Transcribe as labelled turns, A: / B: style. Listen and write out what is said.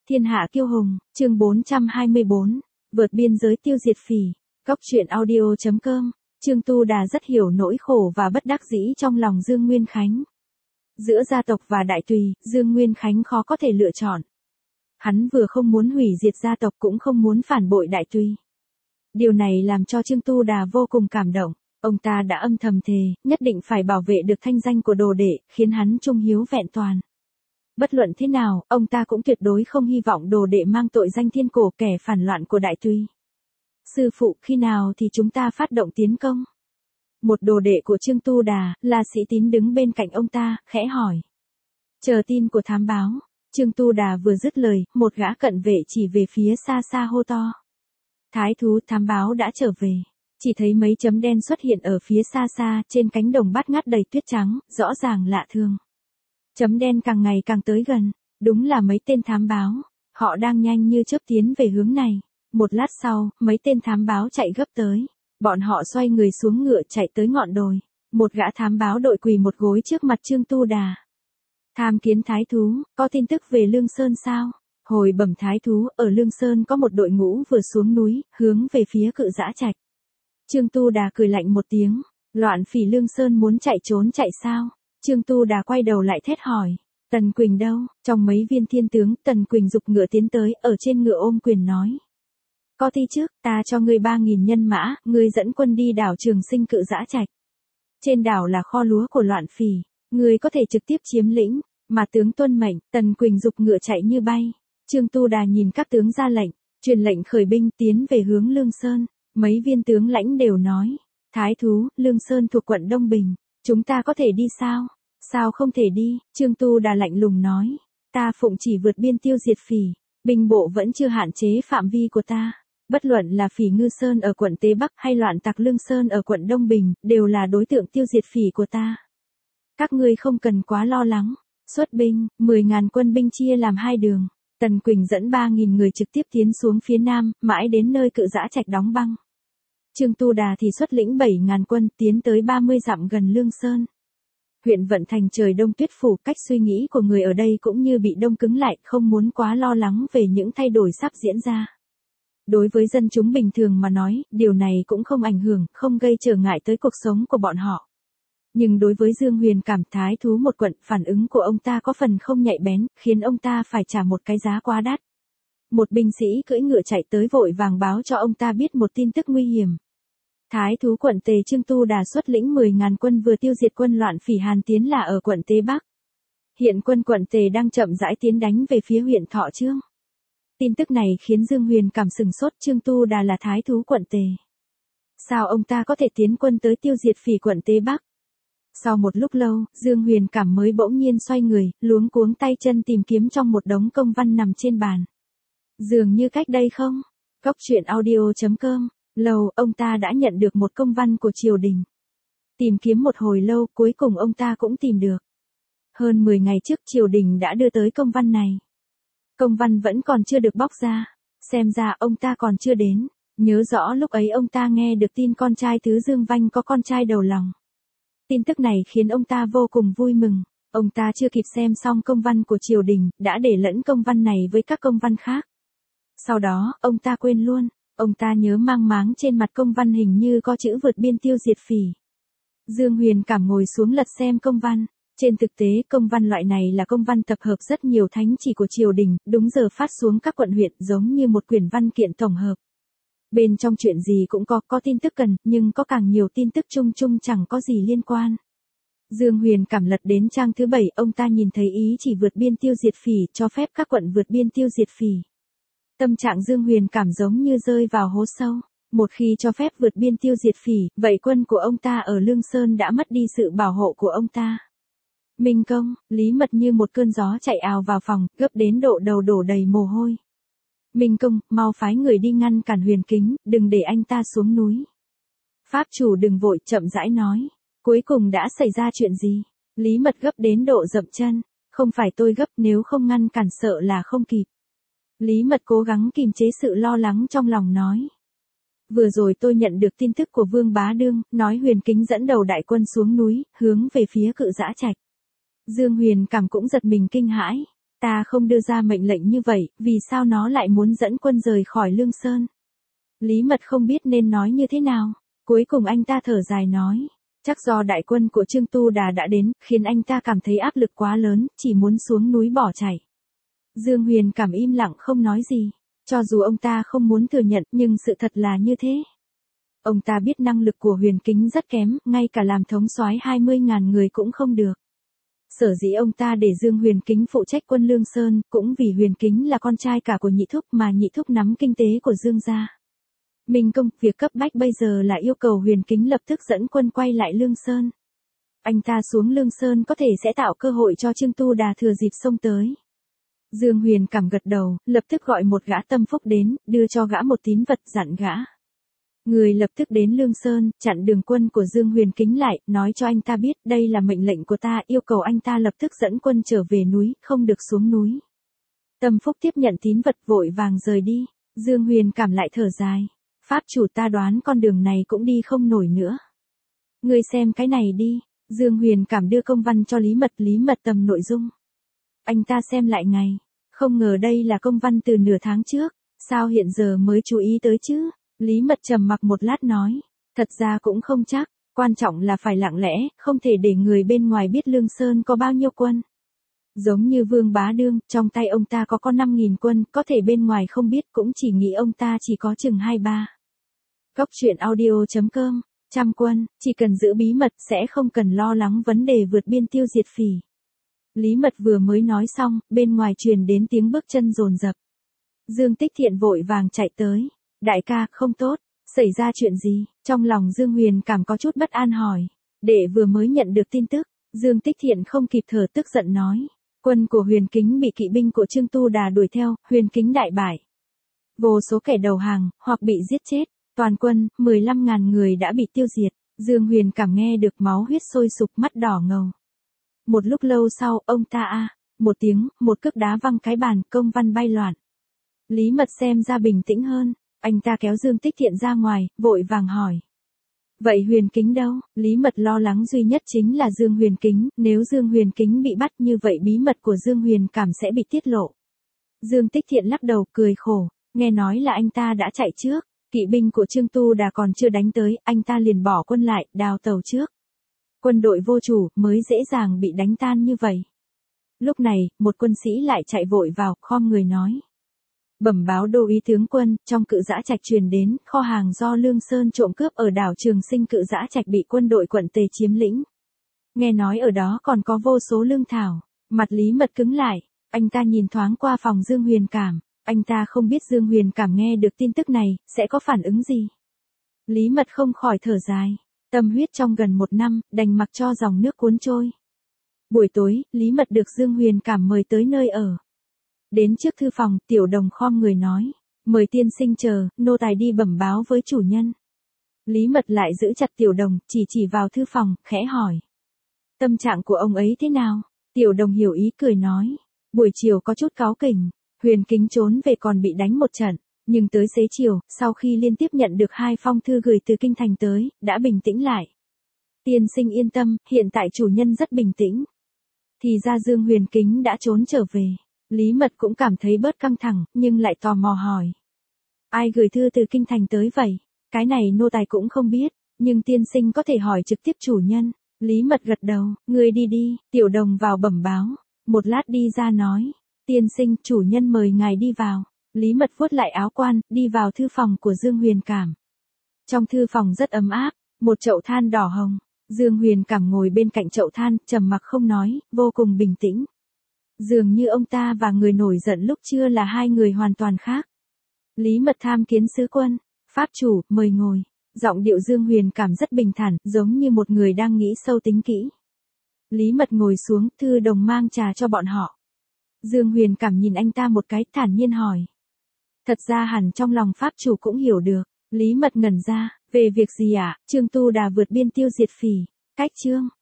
A: Thiên hạ kiêu hùng, chương 424, vượt biên giới tiêu diệt phỉ. Góc truyện audio.com, Trương Tu Đà rất hiểu nỗi khổ và bất đắc dĩ trong lòng Dương Nguyên Khánh. Giữa gia tộc và đại tùy, Dương Nguyên Khánh khó có thể lựa chọn. Hắn vừa không muốn hủy diệt gia tộc cũng không muốn phản bội đại tùy. Điều này làm cho Trương Tu Đà vô cùng cảm động. Ông ta đã âm thầm thề, nhất định phải bảo vệ được thanh danh của đồ đệ, khiến hắn trung hiếu vẹn toàn. Bất luận thế nào, ông ta cũng tuyệt đối không hy vọng đồ đệ mang tội danh thiên cổ kẻ phản loạn của đại tùy. Sư phụ, khi nào thì chúng ta phát động tiến công? Một đồ đệ của Trương Tu Đà, là Sĩ Tín đứng bên cạnh ông ta, khẽ hỏi. Chờ tin của thám báo. Trương Tu Đà vừa dứt lời, một gã cận vệ chỉ về phía xa xa hô to. Thái thú, thám báo đã trở về. Chỉ thấy mấy chấm đen xuất hiện ở phía xa xa, trên cánh đồng bát ngát đầy tuyết trắng, rõ ràng lạ thường. Chấm đen càng ngày càng tới gần, đúng là mấy tên thám báo, họ đang nhanh như chớp tiến về hướng này. Một lát sau, mấy tên thám báo chạy gấp tới, bọn họ xoay người xuống ngựa chạy tới ngọn đồi. Một gã thám báo đội quỳ một gối trước mặt Trương Tu Đà. Tham kiến thái thú, có tin tức về Lương Sơn sao? Hồi bẩm thái thú, ở Lương Sơn có một đội ngũ vừa xuống núi, hướng về phía Cự Dã Trạch. Trương Tu Đà cười lạnh một tiếng, loạn phỉ Lương Sơn muốn chạy trốn chạy sao? Trương Tu Đà quay đầu lại thét hỏi, Tần Quỳnh đâu? Trong mấy viên thiên tướng, Tần Quỳnh giục ngựa tiến tới, ở trên ngựa ôm quyền nói. Có thi trước, ta cho ngươi 3.000 nhân mã, ngươi dẫn quân đi đảo Trường Sinh Cự Dã Trạch. Trên đảo là kho lúa của loạn phỉ, ngươi có thể trực tiếp chiếm lĩnh, mà tướng tuân mệnh. Tần Quỳnh giục ngựa chạy như bay. Trương Tu Đà nhìn các tướng ra lệnh, truyền lệnh khởi binh tiến về hướng Lương Sơn. Mấy viên tướng lãnh đều nói, thái thú, Lương Sơn thuộc quận Đông Bình, chúng ta có thể đi sao? Sao không thể đi? Trương Tu Đà lạnh lùng nói, ta phụng chỉ vượt biên tiêu diệt phỉ, binh bộ vẫn chưa hạn chế phạm vi của ta. Bất luận là phỉ Ngư Sơn ở quận Tế Bắc hay loạn tặc Lương Sơn ở quận Đông Bình, đều là đối tượng tiêu diệt phỉ của ta. Các ngươi không cần quá lo lắng. Xuất binh, 10.000 quân binh chia làm hai đường. Tần Quỳnh dẫn 3.000 người trực tiếp tiến xuống phía nam, mãi đến nơi Cự Dã Trạch đóng băng. Trương Tu Đà thì xuất lĩnh 7.000 quân tiến tới 30 dặm gần Lương Sơn. Huyện Vận Thành trời đông tuyết phủ, cách suy nghĩ của người ở đây cũng như bị đông cứng lại, không muốn quá lo lắng về những thay đổi sắp diễn ra. Đối với dân chúng bình thường mà nói, điều này cũng không ảnh hưởng, không gây trở ngại tới cuộc sống của bọn họ. Nhưng đối với Dương Huyền Cảm, thái thú một quận, phản ứng của ông ta có phần không nhạy bén, khiến ông ta phải trả một cái giá quá đắt. Một binh sĩ cưỡi ngựa chạy tới vội vàng báo cho ông ta biết một tin tức nguy hiểm. Thái thú quận Tề Trương Tu Đà xuất lĩnh 10.000 quân vừa tiêu diệt quân loạn phỉ Hàn Tiến là ở quận Tế Bắc. Hiện quân quận Tề đang chậm rãi tiến đánh về phía huyện Thọ Chương. Tin tức này khiến Dương Huyền Cảm sừng sốt. Trương Tu Đà là thái thú quận Tề. Sao ông ta có thể tiến quân tới tiêu diệt phỉ quận Tế Bắc? Sau một lúc lâu, Dương Huyền Cảm mới bỗng nhiên xoay người, luống cuống tay chân tìm kiếm trong một đống công văn nằm trên bàn. Dường như cách đây không? Góc truyện audio.com, lâu, ông ta đã nhận được một công văn của triều đình. Tìm kiếm một hồi lâu, cuối cùng ông ta cũng tìm được. Hơn 10 ngày trước triều đình đã đưa tới công văn này. Công văn vẫn còn chưa được bóc ra, xem ra ông ta còn chưa đến. Nhớ rõ lúc ấy ông ta nghe được tin con trai Tứ Dương Vanh có con trai đầu lòng. Tin tức này khiến ông ta vô cùng vui mừng. Ông ta chưa kịp xem xong công văn của triều đình, đã để lẫn công văn này với các công văn khác. Sau đó, ông ta quên luôn. Ông ta nhớ mang máng trên mặt công văn hình như có chữ vượt biên tiêu diệt phỉ. Dương Huyền Cảm ngồi xuống lật xem công văn. Trên thực tế, công văn loại này là công văn tập hợp rất nhiều thánh chỉ của triều đình, đúng giờ phát xuống các quận huyện, giống như một quyển văn kiện tổng hợp. Bên trong chuyện gì cũng có tin tức cần, nhưng có càng nhiều tin tức chung chung chẳng có gì liên quan. Dương Huyền Cảm lật đến trang thứ 7, ông ta nhìn thấy ý chỉ vượt biên tiêu diệt phỉ, cho phép các quận vượt biên tiêu diệt phỉ. Tâm trạng Dương Huyền Cảm giống như rơi vào hố sâu. Một khi cho phép vượt biên tiêu diệt phỉ, vậy quân của ông ta ở Lương Sơn đã mất đi sự bảo hộ của ông ta. Minh Công, Lý Mật như một cơn gió chạy ào vào phòng, gấp đến độ đầu đổ đầy mồ hôi. Minh Công, mau phái người đi ngăn cản Huyền Kính, đừng để anh ta xuống núi. Pháp chủ đừng vội, chậm rãi nói. Cuối cùng đã xảy ra chuyện gì? Lý Mật gấp đến độ dậm chân. Không phải tôi gấp, nếu không ngăn cản sợ là không kịp. Lý Mật cố gắng kìm chế sự lo lắng trong lòng nói. Vừa rồi tôi nhận được tin tức của Vương Bá Đương, nói Huyền Kính dẫn đầu đại quân xuống núi, hướng về phía Cự Dã Trạch. Dương Huyền Cảm cũng giật mình kinh hãi. Ta không đưa ra mệnh lệnh như vậy, vì sao nó lại muốn dẫn quân rời khỏi Lương Sơn? Lý Mật không biết nên nói như thế nào. Cuối cùng anh ta thở dài nói. Chắc do đại quân của Trương Tu Đà đã đến, khiến anh ta cảm thấy áp lực quá lớn, chỉ muốn xuống núi bỏ chạy. Dương Huyền Cảm im lặng không nói gì. Cho dù ông ta không muốn thừa nhận, nhưng sự thật là như thế. Ông ta biết năng lực của Huyền Kính rất kém, ngay cả làm thống soái 20.000 người cũng không được. Sở dĩ ông ta để Dương Huyền Kính phụ trách quân Lương Sơn, cũng vì Huyền Kính là con trai cả của Nhị Thúc mà Nhị Thúc nắm kinh tế của Dương gia. Minh Công, việc cấp bách bây giờ là yêu cầu Huyền Kính lập tức dẫn quân quay lại Lương Sơn. Anh ta xuống Lương Sơn có thể sẽ tạo cơ hội cho Trương Tu Đà thừa dịp xông tới. Dương Huyền Cảm gật đầu, lập tức gọi một gã tâm phúc đến, đưa cho gã một tín vật dặn gã. Người lập tức đến Lương Sơn, chặn đường quân của Dương Huyền Kính lại, nói cho anh ta biết đây là mệnh lệnh của ta, yêu cầu anh ta lập tức dẫn quân trở về núi, không được xuống núi. Tâm phúc tiếp nhận tín vật vội vàng rời đi, Dương Huyền Cảm lại thở dài. Pháp chủ, ta đoán con đường này cũng đi không nổi nữa. Ngươi xem cái này đi. Dương Huyền Cảm đưa công văn cho Lý Mật tầm nội dung. Anh ta xem lại ngày. Không ngờ đây là công văn từ nửa tháng trước. Sao hiện giờ mới chú ý tới chứ? Lý Mật trầm mặc một lát nói. Thật ra cũng không chắc. Quan trọng là phải lặng lẽ, không thể để người bên ngoài biết Lương Sơn có bao nhiêu quân. Giống như Vương Bá Đương, trong tay ông ta có 5.000 quân, có thể bên ngoài không biết, cũng chỉ nghĩ ông ta chỉ có chừng 2-3. Cốc truyện audio.com, trăm quân, chỉ cần giữ bí mật sẽ không cần lo lắng vấn đề vượt biên tiêu diệt phỉ. Lý Mật vừa mới nói xong, bên ngoài truyền đến tiếng bước chân dồn dập. Dương Tích Thiện vội vàng chạy tới. Đại ca, không tốt, xảy ra chuyện gì? Trong lòng Dương Huyền Cảm có chút bất an hỏi. Đệ vừa mới nhận được tin tức, Dương Tích Thiện không kịp thở tức giận nói. Quân của Huyền Kính bị kỵ binh của Trương Tu Đà đuổi theo, Huyền Kính đại bại. Vô số kẻ đầu hàng, hoặc bị giết chết. Toàn quân, 15.000 người đã bị tiêu diệt. Dương Huyền Cảm nghe được máu huyết sôi sục, mắt đỏ ngầu. Một lúc lâu sau, ông ta một tiếng, một cước đá văng cái bàn, công văn bay loạn. Lý Mật xem ra bình tĩnh hơn, anh ta kéo Dương Tích Thiện ra ngoài, vội vàng hỏi. Vậy Huyền Kính đâu? Lý Mật lo lắng duy nhất chính là Dương Huyền Kính, nếu Dương Huyền Kính bị bắt như vậy bí mật của Dương Huyền Cảm sẽ bị tiết lộ. Dương Tích Thiện lắc đầu cười khổ, nghe nói là anh ta đã chạy trước. Kỵ binh của Trương Tu Đà còn chưa đánh tới, anh ta liền bỏ quân lại, đào tàu trước. Quân đội vô chủ, mới dễ dàng bị đánh tan như vậy. Lúc này, một quân sĩ lại chạy vội vào, khom người nói. Bẩm báo đô úy tướng quân, trong Cự Dã Trạch truyền đến, kho hàng do Lương Sơn trộm cướp ở đảo Trường Sinh Cự Dã Trạch bị quân đội quận Tề chiếm lĩnh. Nghe nói ở đó còn có vô số lương thảo, mặt Lý Mật cứng lại, anh ta nhìn thoáng qua phòng Dương Huyền Cảm. Anh ta không biết Dương Huyền Cảm nghe được tin tức này, sẽ có phản ứng gì. Lý Mật không khỏi thở dài. Tâm huyết trong gần 1 năm, đành mặc cho dòng nước cuốn trôi. Buổi tối, Lý Mật được Dương Huyền Cảm mời tới nơi ở. Đến trước thư phòng, Tiểu Đồng khom người nói. Mời tiên sinh chờ, nô tài đi bẩm báo với chủ nhân. Lý Mật lại giữ chặt Tiểu Đồng, chỉ vào thư phòng, khẽ hỏi. Tâm trạng của ông ấy thế nào? Tiểu Đồng hiểu ý cười nói. Buổi chiều có chút cáu kỉnh. Huyền Kính trốn về còn bị đánh một trận, nhưng tới xế chiều, sau khi liên tiếp nhận được 2 phong thư gửi từ kinh thành tới, đã bình tĩnh lại. Tiên sinh yên tâm, hiện tại chủ nhân rất bình tĩnh. Thì ra Dương Huyền Kính đã trốn trở về. Lý Mật cũng cảm thấy bớt căng thẳng, nhưng lại tò mò hỏi. Ai gửi thư từ kinh thành tới vậy? Cái này nô tài cũng không biết, nhưng tiên sinh có thể hỏi trực tiếp chủ nhân. Lý Mật gật đầu, người đi đi, Tiểu Đồng vào bẩm báo. Một lát đi ra nói. Tiên sinh, chủ nhân mời ngài đi vào. Lý Mật vuốt lại áo quan, đi vào thư phòng của Dương Huyền Cảm. Trong thư phòng rất ấm áp, một chậu than đỏ hồng. Dương Huyền Cảm ngồi bên cạnh chậu than, trầm mặc không nói, vô cùng bình tĩnh. Dường như ông ta và người nổi giận lúc trưa là 2 người hoàn toàn khác. Lý Mật tham kiến sứ quân. Pháp chủ, mời ngồi. Giọng điệu Dương Huyền Cảm rất bình thản, giống như một người đang nghĩ sâu tính kỹ. Lý Mật ngồi xuống, Thư Đồng mang trà cho bọn họ. Dương Huyền Cảm nhìn anh ta một cái, thản nhiên hỏi. Thật ra hẳn trong lòng pháp chủ cũng hiểu được. Lý Mật ngẩn ra, về việc gì ạ? Trương Tu Đà vượt biên tiêu diệt phỉ. Cách chương